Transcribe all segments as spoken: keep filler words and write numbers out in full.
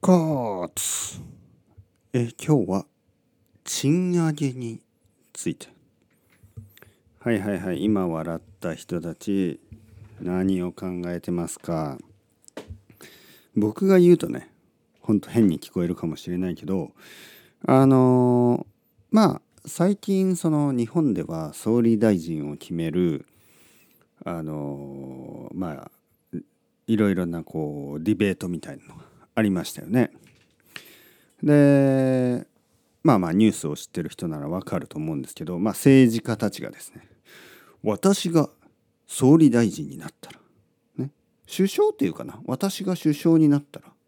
活。え今日は賃上げについて。はいはいはい。今笑った人たち何を考えてますか？僕が言うとね、ほんと変に聞こえるかもしれないけど、あのーまあ最近その日本では総理大臣を決めるあのーまあいろいろなこうディベートみたいなのがありましたよね。でまあまあニュースを知ってる人ならわかると思うんですけど、まあ政治家たちがですね、私が総理大臣になったら、ね、首相っていうかな、私が首相になったら、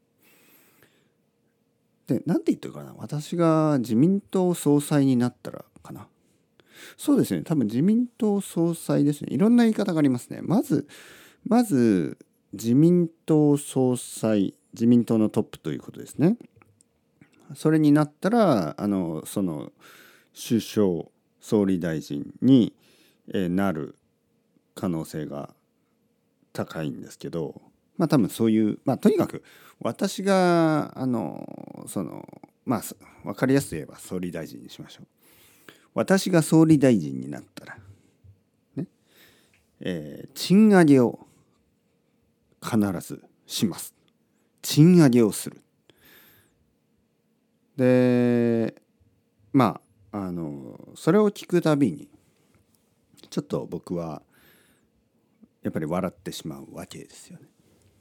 で、なんて言ってるかな、私が自民党総裁になったらかな。そうですね、多分自民党総裁ですね。いろんな言い方がありますね。まず、まず自民党総裁、自民党のトップということですね。それになったら、あの、その首相、総理大臣になる可能性が高いんですけど、まあ多分そういう、まあとにかく私が、あの、その、まあ分かりやすく言えば総理大臣にしましょう。私が総理大臣になったら、ね、えー賃上げを必ずします。賃上げをする。で、まあ、あの、それを聞くたびに、ちょっと僕は、やっぱり笑ってしまうわけですよね。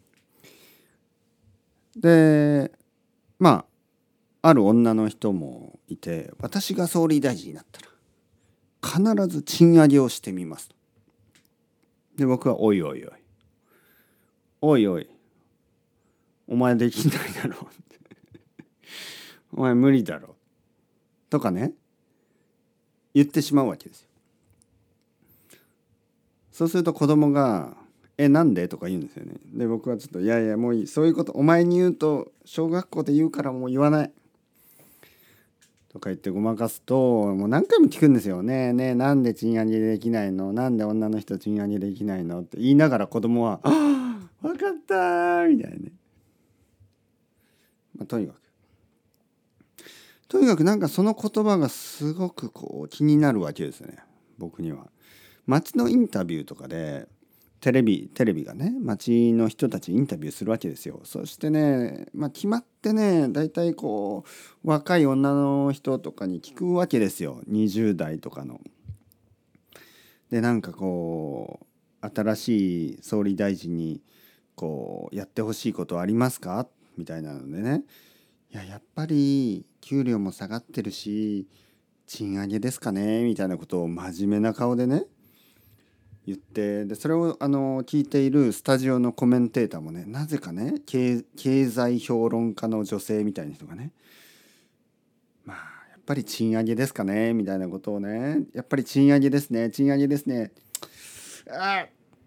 で、まあ、ある女の人もいて、私が総理大臣になったら、必ず賃上げをしてみます。で、僕は、おいおいおい、おいおい、お前できないだろう。お前無理だろう。とかね、言ってしまうわけですよ。そうすると子供が、え、なんでとか言うんですよね。で、僕はちょっと、いやいや、もういい。そういうこと、お前に言うと、小学校で言うからもう言わない。とか言ってごまかすと、もう何回も聞くんですよね。ねえ、なんで賃上げできないの？なんで女の人賃上げできないの？って言いながら子供は、ああ、分かったーみたいなね。まあ、とにかく。とにかくなんかその言葉がすごくこう気になるわけですよね。僕には。街のインタビューとかで、テレビ、テレビがね、街の人たちインタビューするわけですよ。そしてね、まあ決まってね、大体こう、若い女の人とかに聞くわけですよ。にじゅう代とかの。で、なんかこう、新しい総理大臣に、こう、やってほしいことありますかみたいなのでね。いや、やっぱり、給料も下がってるし、賃上げですかねみたいなことを真面目な顔でね、言って、でそれをあの聞いているスタジオのコメンテーターもね、なぜかね、経、経済評論家の女性みたいな人がね、まあやっぱり賃上げですかねみたいなことをね、やっぱり賃上げですね、賃上げですね。あ、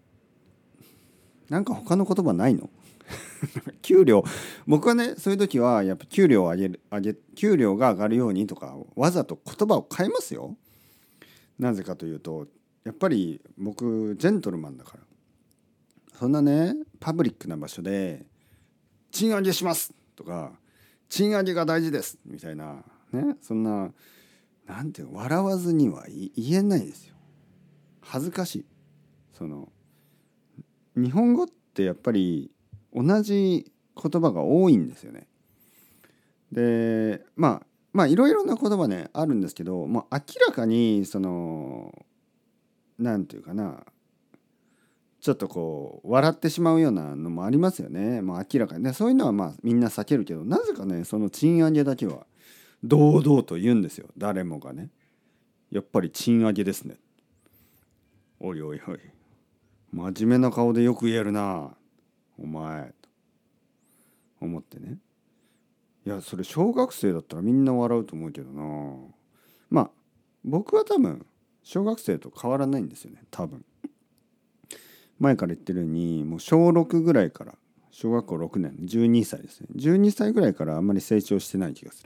なんか他の言葉ないの？給料、僕はね、そういう時はやっぱ給料を上げる、上げ、給料が上がるようにとか、わざと言葉を変えますよ。なぜかというと、やっぱり僕ジェントルマンだから。そんなね、パブリックな場所で賃上げしますとか、賃上げが大事ですみたいなね、そんな、なんていうの、笑わずには言えないですよ。恥ずかしい。その日本語ってやっぱり同じ言葉が多いんですよね。で、まあまあいろいろな言葉ねあるんですけど、もう明らかにその、なんていうかな、ちょっとこう笑ってしまうようなのもありますよね。もう明らかにね、そういうのはまあみんな避けるけど、なぜかね、その賃上げだけは堂々と言うんですよ。誰もがね。やっぱり賃上げですね。おいおいおい。真面目な顔でよく言えるな。お前。と思ってね。いや、それ小学生だったらみんな笑うと思うけどな。まあ、僕は多分、小学生と変わらないんですよね。多分。前から言ってるように、もう小ろくぐらいから、小学校ろくねん、じゅうにさいですね。じゅうにさいぐらいからあんまり成長してない気がする。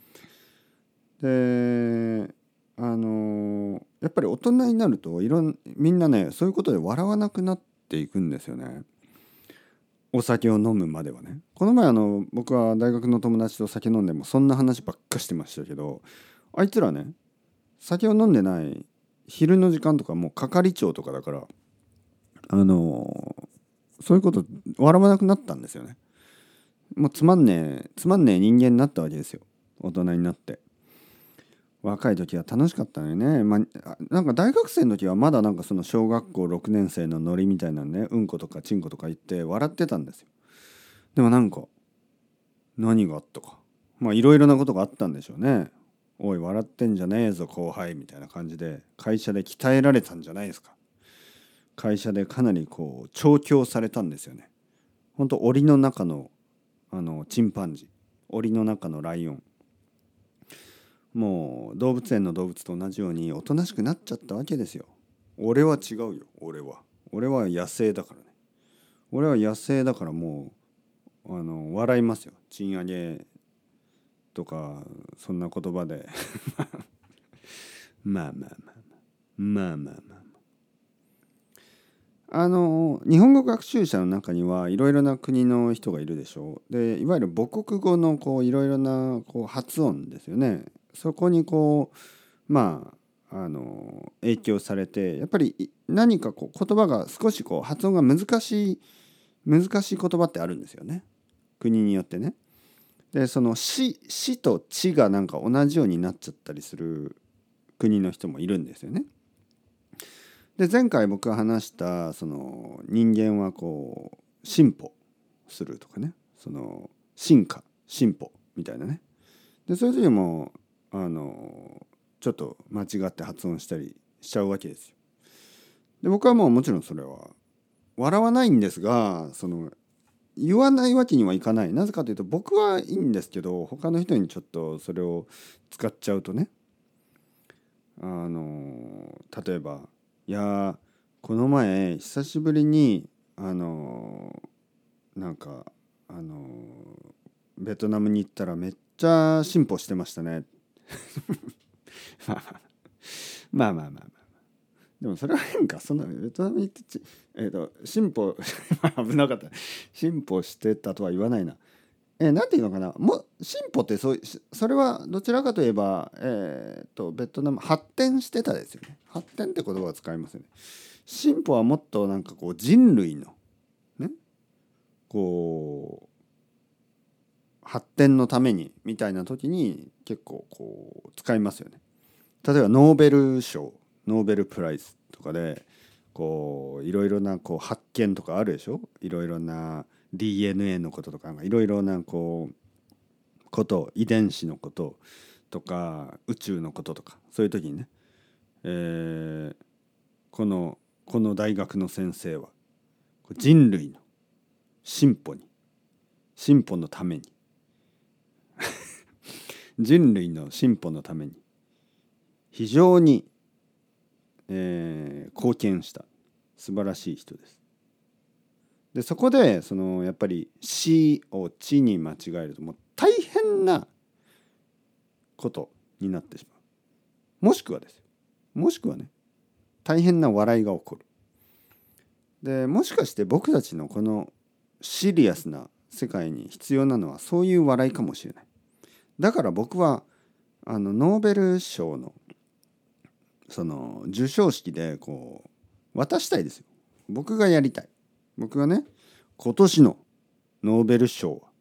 で、あのやっぱり大人になるといろんみんなね、そういうことで笑わなくなっていくんですよね。 お酒を飲むまではね。この前あの僕は大学の友達と酒飲んでもそんな話ばっかしてましたけど、あいつらね、酒を飲んでない昼の時間とかもう係長とかだから、あのそういうこと笑わなくなったんですよね。もうつまんねえつまんねえ人間になったわけですよ、大人になって。若い時は楽しかったのよね。まあ、なんか大学生の時はまだなんかその小学校ろくねん生のノリみたいなのね、うんことかちんことか言って笑ってたんですよ。でもなんか何があったか、まあいろいろなことがあったんでしょうね。おい笑ってんじゃねえぞ後輩みたいな感じで会社で鍛えられたんじゃないですか。会社でかなりこう調教されたんですよね。ほんと檻の中のあのチンパンジー、檻の中のライオン、もう動物園の動物と同じようにおとなしくなっちゃったわけですよ。俺は違うよ。俺は俺は野生だからね。俺は野生だからもうあの笑いますよ。チンアゲとかそんな言葉でまあまあまあまあまあまあまああの日本語学習者の中にはいろいろな国の人がいるでしょう。でいわゆる母国語のこういろいろなこう発音ですよね。そこにこうまああの影響されてやっぱり何かこう言葉が少しこう発音が難しい難しい言葉ってあるんですよね、国によってね。でその「し」「し」と「ち」がなんか同じようになっちゃったりする国の人もいるんですよね。で前回僕が話したその人間はこう進歩するとかね、その進化進歩みたいなね。でそういう時もあのちょっと間違って発音したりしちゃうわけですよ。で僕はもうもちろんそれは笑わないんですが、その言わないわけにはいかない。なぜかというと僕はいいんですけど他の人にちょっとそれを使っちゃうとね、あの例えばいやこの前久しぶりにあのなんかあのベトナムに行ったらめっちゃ進歩してましたねまあまあまあまあまあでもそれは変か。そんなベトナムに行ってち、えー、と進歩危なかった。進歩してたとは言わないな。えー、なんていうのかな、もう進歩ってそうそれはどちらかといえば、えー、とベトナム発展してたですよね。発展って言葉を使いますよね。進歩はもっとなんかこう人類のねこう発展のためにみたいな時に結構こう使いますよね。例えばノーベル賞ノーベルプライズとかでこういろいろなこう発見とかあるでしょ。いろいろな ディーエヌエー のこととかいろいろなこうこと遺伝子のこととか宇宙のこととかそういう時にね、えーこのこの大学の先生は人類の進歩に進歩のために人類の進歩のために非常に、えー貢献した素晴らしい人です。でそこでそのやっぱり「し」を「ち」に間違えるともう大変なことになってしまう。もしくはですよもしくはね大変な笑いが起こる。でもしかして僕たちのこのシリアスな世界に必要なのはそういう笑いかもしれない。だから僕はあのノーベル賞のその授賞式でこう渡したいですよ。僕がやりたい。僕がね今年のノーベル賞は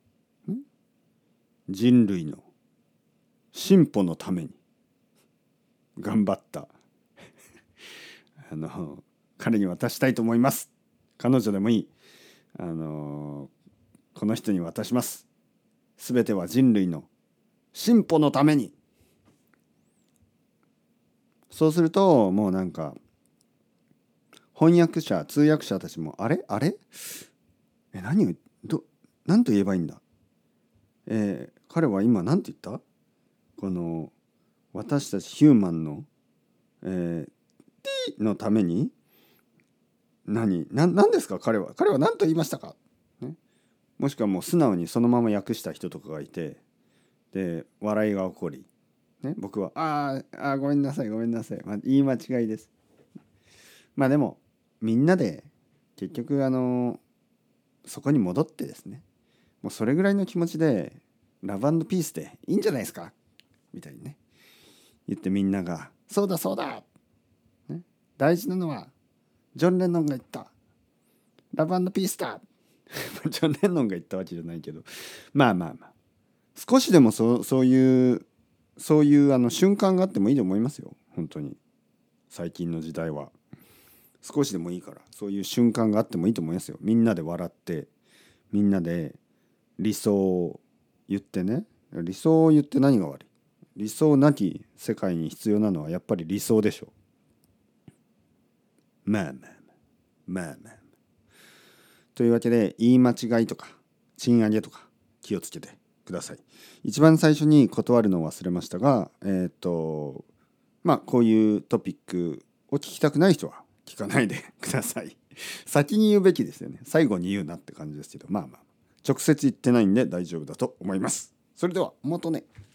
人類の進歩のために頑張ったあの彼に渡したいと思います。彼女でもいい。あのこの人に渡します。すべては人類の進歩のために。そうするともうなんか翻訳者通訳者たちもあれあれえ何をど何と言えばいいんだ、えー、彼は今何て言ったこの私たちヒューマンの、えー、T のために何な何ですか彼は彼は何と言いましたか、ね、もしくはもう素直にそのまま訳した人とかがいてで笑いが起こり、ね、僕はああごめんなさいごめんなさい、まあ、言い間違いです。まあでもみんなで結局あのそこに戻ってですね、もうそれぐらいの気持ちでラブ&ピースでいいんじゃないですかみたいにね言って、みんながそうだそうだ、ね、大事なのはジョン・レノンが言ったラブ&ピースだジョン・レノンが言ったわけじゃないけど、まあまあまあ少しでもそうそういうそういうあの瞬間があってもいいと思いますよ。本当に最近の時代は少しでもいいからそういう瞬間があってもいいと思いますよ。みんなで笑ってみんなで理想を言ってね。理想を言って何が悪い。理想なき世界に必要なのはやっぱり理想でしょう。まあまあまあまあまあというわけで、言い間違いとか賃上げとか気をつけてください。一番最初に断るのを忘れましたが、えっとまあこういうトピックを聞きたくない人は聞かないでください。先に言うべきですよね。最後に言うなって感じですけど、まあまあ直接言ってないんで大丈夫だと思います。それでは元ね。